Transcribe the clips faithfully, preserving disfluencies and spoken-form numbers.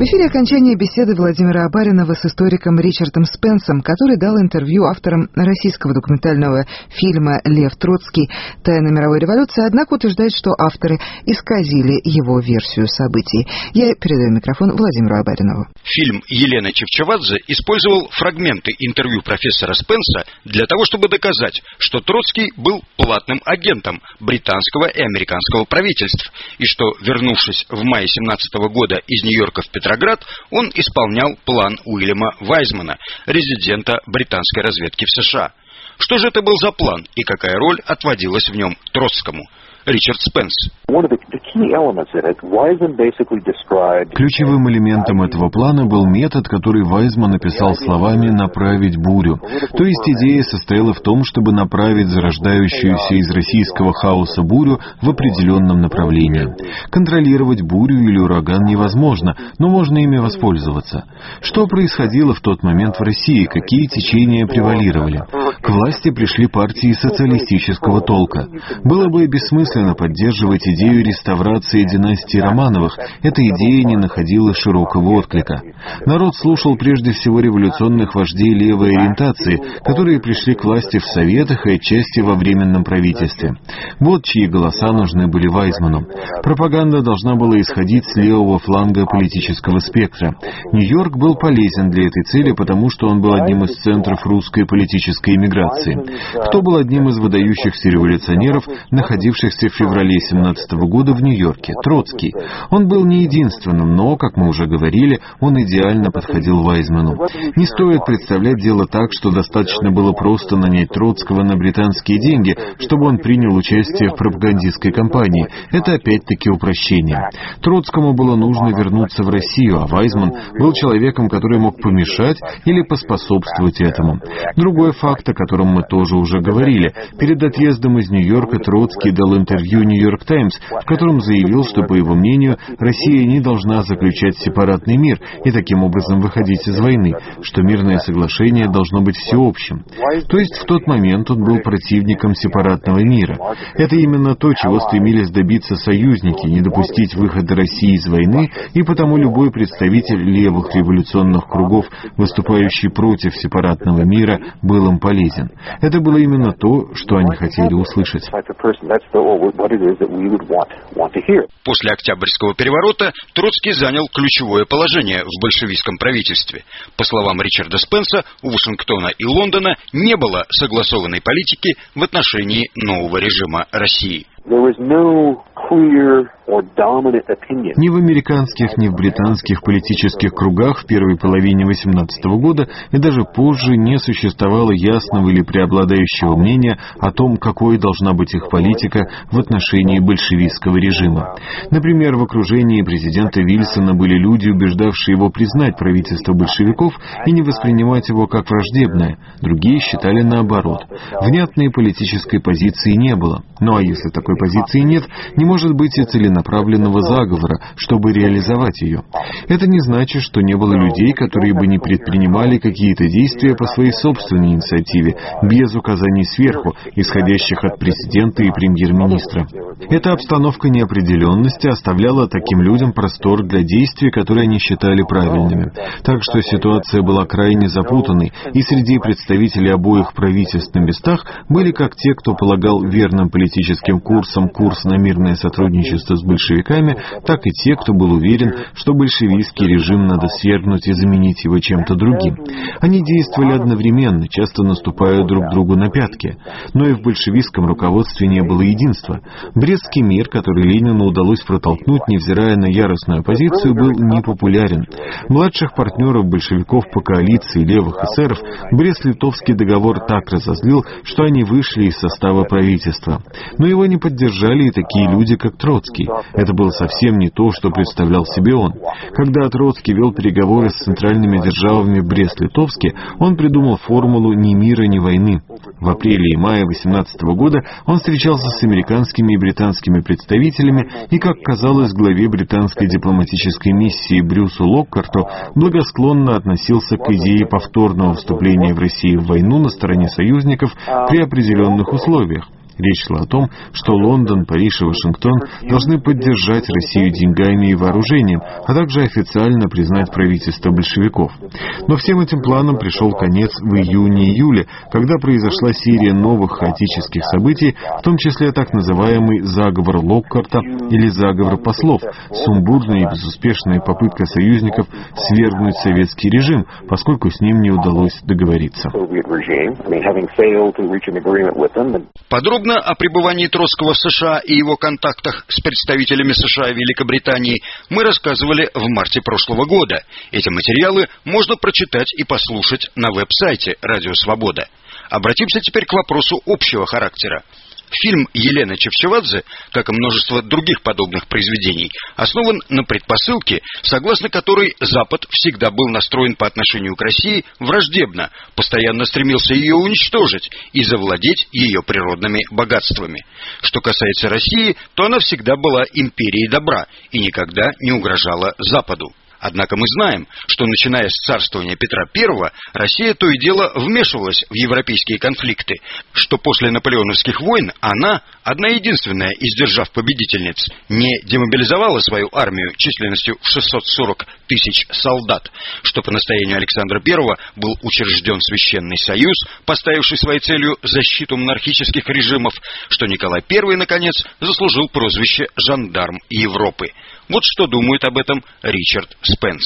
эфире окончание беседы Владимира Абаринова с историком Ричардом Спенсом, который дал интервью авторам российского документального фильма «Лев Троцкий. Тайна мировой революции», однако утверждает, что авторы исказили его версию событий. Я передаю микрофон Владимиру Абаринову. Фильм Елены Чевчевадзе использовал фрагменты интервью профессора Спенса для того, чтобы доказать, что Троцкий был платным агентом британского и американского правительств, и что, вернувшись в мае семнадцатого года из Нью-Йорка в Петроград, он исполнял план Уильяма Вайзмана, резидента британской разведки в США. Что же это был за план и какая роль отводилась в нем Троцкому? Ричард Спенс. Ключевым элементом этого плана был метод, который Вайзман написал словами «направить бурю». То есть идея состояла в том, чтобы направить зарождающуюся из российского хаоса бурю в определенном направлении. Контролировать бурю или ураган невозможно, но можно ими воспользоваться. Что происходило в тот момент в России? Какие течения превалировали? К власти пришли партии социалистического толка. Было бы бессмысленно поддерживать идею реставрации династии Романовых. Эта идея не находила широкого отклика. Народ слушал прежде всего революционных вождей левой ориентации, которые пришли к власти в Советах и отчасти во Временном правительстве. Вот чьи голоса нужны были Вайзману. Пропаганда должна была исходить с левого фланга политического спектра. Нью-Йорк был полезен для этой цели, потому что он был одним из центров русской политической эмиграции. Кто был одним из выдающихся революционеров, находившихся в феврале семнадцатого года в Нью-Йорке? Троцкий. Он был не единственным, но, как мы уже говорили, он идеально подходил Вайзману. Не стоит представлять дело так, что достаточно было просто нанять Троцкого на британские деньги, чтобы он принял участие в пропагандистской кампании. Это опять-таки упрощение. Троцкому было нужно вернуться в Россию, а Вайзман был человеком, который мог помешать или поспособствовать этому. Другой факт, о котором мы тоже уже говорили. Перед отъездом из Нью-Йорка Троцкий дал интервью «Нью-Йорк Таймс», в котором заявил, что, по его мнению, Россия не должна заключать сепаратный мир и таким образом выходить из войны, что мирное соглашение должно быть всеобщим. То есть в тот момент он был противником сепаратного мира. Это именно то, чего стремились добиться союзники, не допустить выхода России из войны, и потому любой представитель левых революционных кругов, выступающий против сепаратного мира, был им полезен. Это было именно то, что они хотели услышать. После Октябрьского переворота Троцкий занял ключевое положение в большевистском правительстве. По словам Ричарда Спенса, у Вашингтона и Лондона не было согласованной политики в отношении нового режима России. Ни в американских, ни в британских политических кругах в первой половине восемнадцатого года и даже позже не существовало ясного или преобладающего мнения о том, какой должна быть их политика в отношении большевистского режима. Например, в окружении президента Вильсона были люди, убеждавшие его признать правительство большевиков и не воспринимать его как враждебное. Другие считали наоборот. Внятной политической позиции не было. Ну а если такой позиции нет, не может быть и целенаправленного заговора, чтобы реализовать ее. Это не значит, что не было людей, которые бы не предпринимали какие-то действия по своей собственной инициативе, без указаний сверху, исходящих от президента и премьер-министра. Эта обстановка неопределенности оставляла таким людям простор для действий, которые они считали правильными. Так что ситуация была крайне запутанной, и среди представителей обоих правительств на местах были как те, кто полагал верным политическим курсом курс на мирное сотрудничество с большевиками, так и те, кто был уверен, что большевистский режим надо свергнуть и заменить его чем-то другим. Они действовали одновременно, часто наступая друг другу на пятки. Но и в большевистском руководстве не было единства. Брестский мир, который Ленину удалось протолкнуть, невзирая на яростную оппозицию, был непопулярен. Младших партнеров большевиков по коалиции левых эсеров Брест-Литовский договор так разозлил, что они вышли из состава правительства. Но его не поддержали и такие люди, как Троцкий. Это было совсем не то, что представлял себе он. Когда Троцкий вел переговоры с центральными державами в Брест-Литовске, он придумал формулу «ни мира, ни войны». В апреле и мае восемнадцатого года он встречался с американскими и британскими представителями и, как казалось, главе британской дипломатической миссии Брюсу Локкарту благосклонно относился к идее повторного вступления в Россию в войну на стороне союзников при определенных условиях. Речь шла о том, что Лондон, Париж и Вашингтон должны поддержать Россию деньгами и вооружением, а также официально признать правительство большевиков. Но всем этим планам пришел конец в июне-июле, когда произошла серия новых хаотических событий, в том числе так называемый заговор Локкарта или заговор послов, сумбурная и безуспешная попытка союзников свергнуть советский режим, поскольку с ним не удалось договориться. Подробно о пребывании Троцкого в США и его контактах с представителями США и Великобритании мы рассказывали в марте прошлого года. Эти материалы можно прочитать и послушать на веб-сайте «Радио Свобода». Обратимся теперь к вопросу общего характера. Фильм Елены Чевчевадзе, как и множество других подобных произведений, основан на предпосылке, согласно которой Запад всегда был настроен по отношению к России враждебно, постоянно стремился ее уничтожить и завладеть ее природными богатствами. Что касается России, то она всегда была империей добра и никогда не угрожала Западу. Однако мы знаем, что начиная с царствования Петра Первого Россия то и дело вмешивалась в европейские конфликты, что после наполеоновских войн она, одна единственная из держав-победительниц, не демобилизовала свою армию численностью в шестьсот сорок тысяч солдат, что по настоянию Александра Первого был учрежден Священный Союз, поставивший своей целью защиту монархических режимов, что Николай Первый, наконец, заслужил прозвище «Жандарм Европы». Вот что думает об этом Ричард Спенс.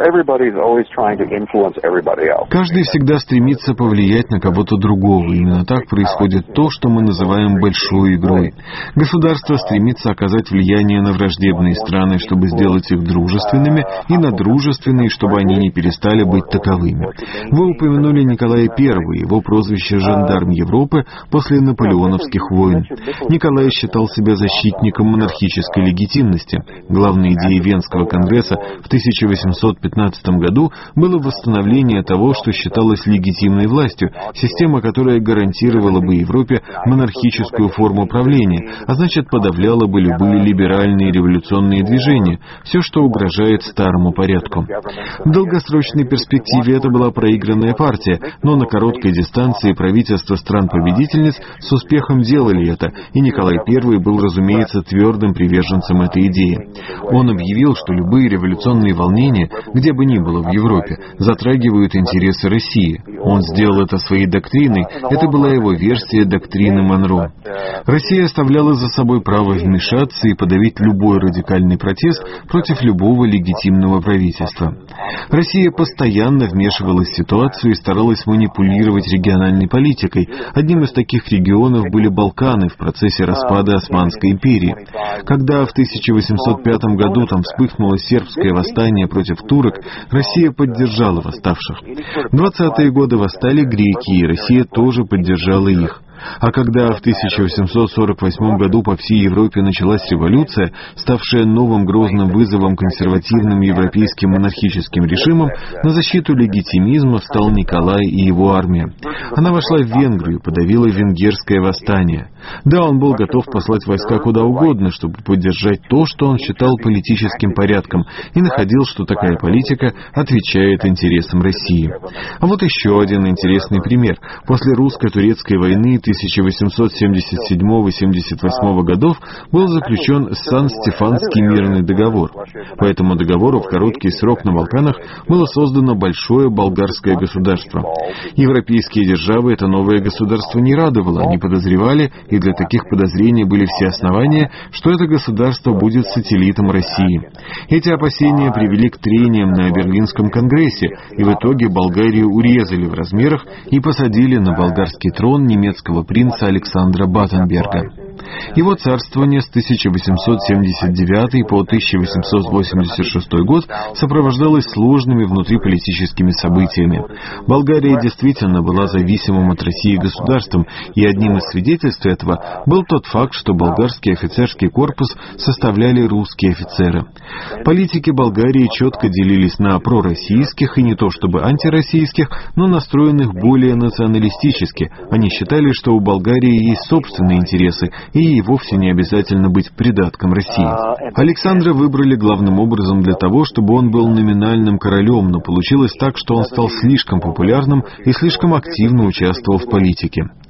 Каждый всегда стремится повлиять на кого-то другого. Именно так происходит то, что мы называем большой игрой. Государство стремится оказать влияние на враждебные страны, чтобы сделать их дружественными, и на дружественные, чтобы они не перестали быть таковыми. Вы упомянули Николая Первого, его прозвище «Жандарм Европы» после наполеоновских войн. Николай считал себя защитником монархической легитимности. Главной идеей Венского конгресса в тысяча восемьсот пятнадцатом году было восстановление того, что считалось легитимной властью, система, которая гарантировала бы Европе монархическую форму правления, а значит подавляла бы любые либеральные революционные движения, все, что угрожает старому порядку. В долгосрочной перспективе это была проигранная партия, но на короткой дистанции правительства стран-победительниц с успехом делали это, и Николай Первый был, разумеется, твердым приверженцем этой идеи. Он объявил, что любые революционные волнения, где бы ни было в Европе, затрагивают интересы России. Он сделал это своей доктриной, это была его версия доктрины Монро. Россия оставляла за собой право вмешаться и подавить любой радикальный протест против любого легитимного правительства. Россия постоянно вмешивалась в ситуацию и старалась манипулировать региональной политикой. Одним из таких регионов были Балканы в процессе распада Османской империи. Когда в тысяча восемьсот пятом году там вспыхнуло сербское восстание против турок, Россия поддержала восставших. В двадцатые годы восстали греки, и Россия тоже поддержала их. А когда в тысяча восемьсот сорок восьмом году по всей Европе началась революция, ставшая новым грозным вызовом консервативным европейским монархическим режимам, на защиту легитимизма встал Николай и его армия. Она вошла в Венгрию, подавила венгерское восстание. Да, он был готов послать войска куда угодно, чтобы поддержать то, что он считал политическим порядком, и находил, что такая политика отвечает интересам России. А вот еще один интересный пример. После русско-турецкой войны тысяча восемьсот семьдесят седьмого — семьдесят восьмого годов был заключен Сан-Стефанский мирный договор. По этому договору в короткий срок на Балканах было создано большое болгарское государство. Европейские державы это новое государство не радовало, они подозревали, и для таких подозрений были все основания, что это государство будет сателлитом России. Эти опасения привели к трениям на Берлинском конгрессе, и в итоге Болгарию урезали в размерах и посадили на болгарский трон немецкого принца Александра Баттенберга. Его царствование с тысяча восемьсот семьдесят девятого по тысяча восемьсот восемьдесят шестой год сопровождалось сложными внутриполитическими событиями. Болгария действительно была зависимым от России государством, и одним из свидетельств этого был тот факт, что болгарский офицерский корпус составляли русские офицеры. Политики Болгарии четко делились на пророссийских и не то чтобы антироссийских, но настроенных более националистически. Они считали, что у Болгарии есть собственные интересы, и ей вовсе не обязательно быть придатком России. Александра выбрали главным образом для того, чтобы он был номинальным королем, но получилось так, что он стал слишком популярным и слишком активно участвовал в политике.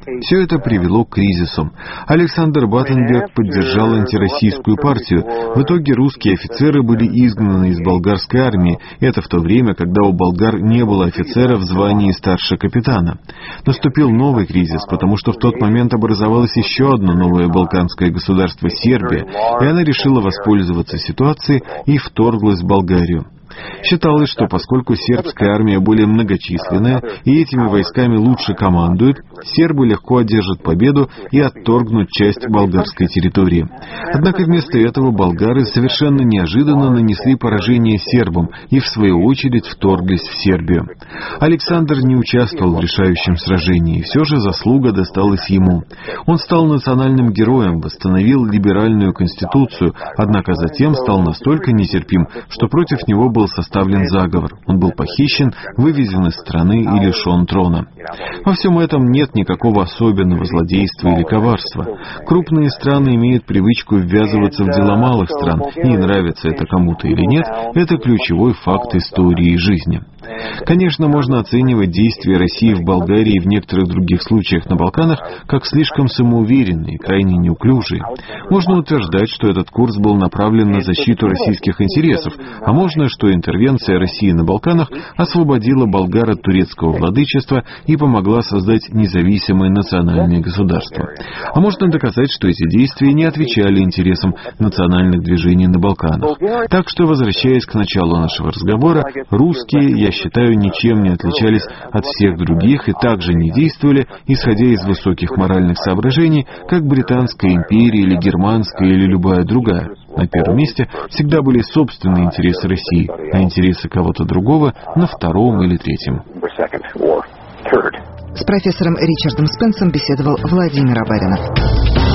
Все это привело к кризису. Александр Баттенберг поддержал антироссийскую партию. В итоге русские офицеры были изгнаны из болгарской армии. Это в то время, когда у болгар не было офицера в звании старше капитана. Наступил новый кризис, потому что в тот момент образовалось еще одно новое балканское государство — Сербия, и она решила воспользоваться ситуацией и вторглась в Болгарию. Считалось, что поскольку сербская армия более многочисленная и этими войсками лучше командует, сербы легко одержат победу и отторгнут часть болгарской территории. Однако вместо этого болгары совершенно неожиданно нанесли поражение сербам и в свою очередь вторглись в Сербию. Александр не участвовал в решающем сражении, и все же заслуга досталась ему. Он стал национальным героем, восстановил либеральную конституцию, однако затем стал настолько нетерпим, что против него был составлен заговор. Он был похищен, вывезен из страны и лишен трона. Во всем этом нет никакого особенного злодейства или коварства. Крупные страны имеют привычку ввязываться в дела малых стран, и нравится это кому-то или нет, это ключевой факт истории и жизни. Конечно, можно оценивать действия России в Болгарии и в некоторых других случаях на Балканах как слишком самоуверенные, крайне неуклюжие. Можно утверждать, что этот курс был направлен на защиту российских интересов, а можно, что интервенция России на Балканах освободила болгар от турецкого владычества и помогла создать независимое национальное государство. А можно доказать, что эти действия не отвечали интересам национальных движений на Балканах. Так что, возвращаясь к началу нашего разговора, русские, я считаю, ничем не отличались от всех других и также не действовали, исходя из высоких моральных соображений, как Британская империя или Германская или любая другая. На первом месте всегда были собственные интересы России, а интересы кого-то другого на втором или третьем. С профессором Ричардом Спенсом беседовал Владимир Абаринов.